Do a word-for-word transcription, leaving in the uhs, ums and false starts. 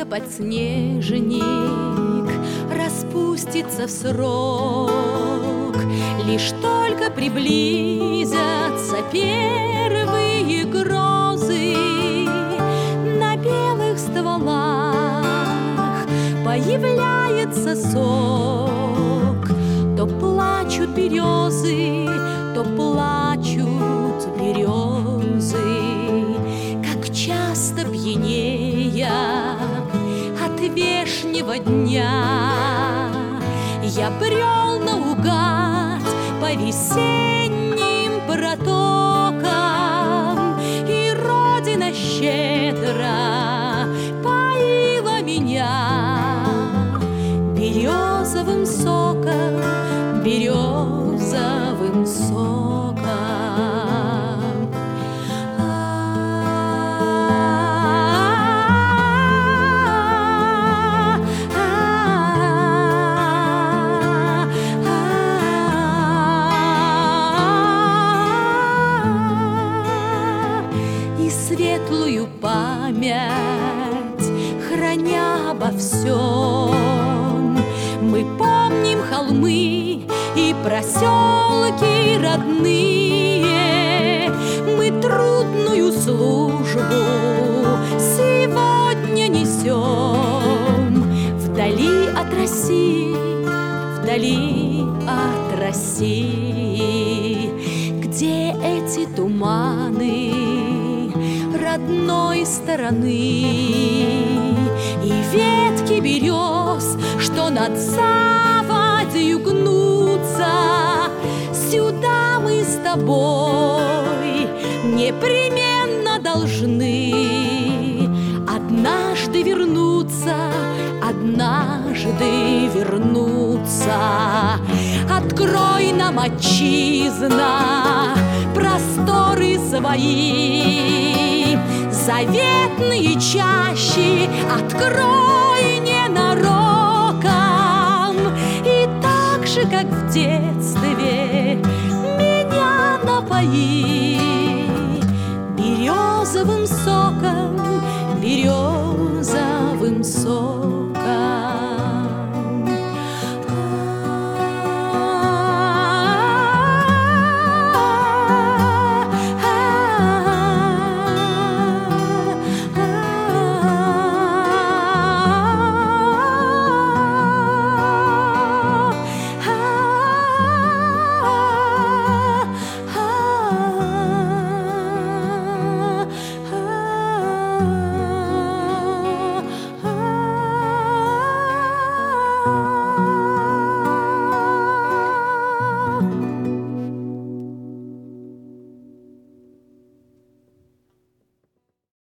подснежник распустится в срок. Лишь только приблизятся первые грозы, на белых стволах появляется сок. То плачут березы, то плачут березы, как часто пьянея от вешнего дня я брел наугад по весенним протокам, и Родина щедро поила меня березовым соком, березовым соком. И светлую память храня обо всем, мы помним холмы и проселки родные. Мы трудную службу сегодня несем вдали от России, вдали от России, где эти туманы родной стороны и ветки берез, что над заводью гнутся. Сюда мы с тобой непременно должны однажды вернуться, однажды вернуться. Открой нам, отчизна, просторы свои, заветные чащи открой ненароком. И так же, как в детстве, меня напои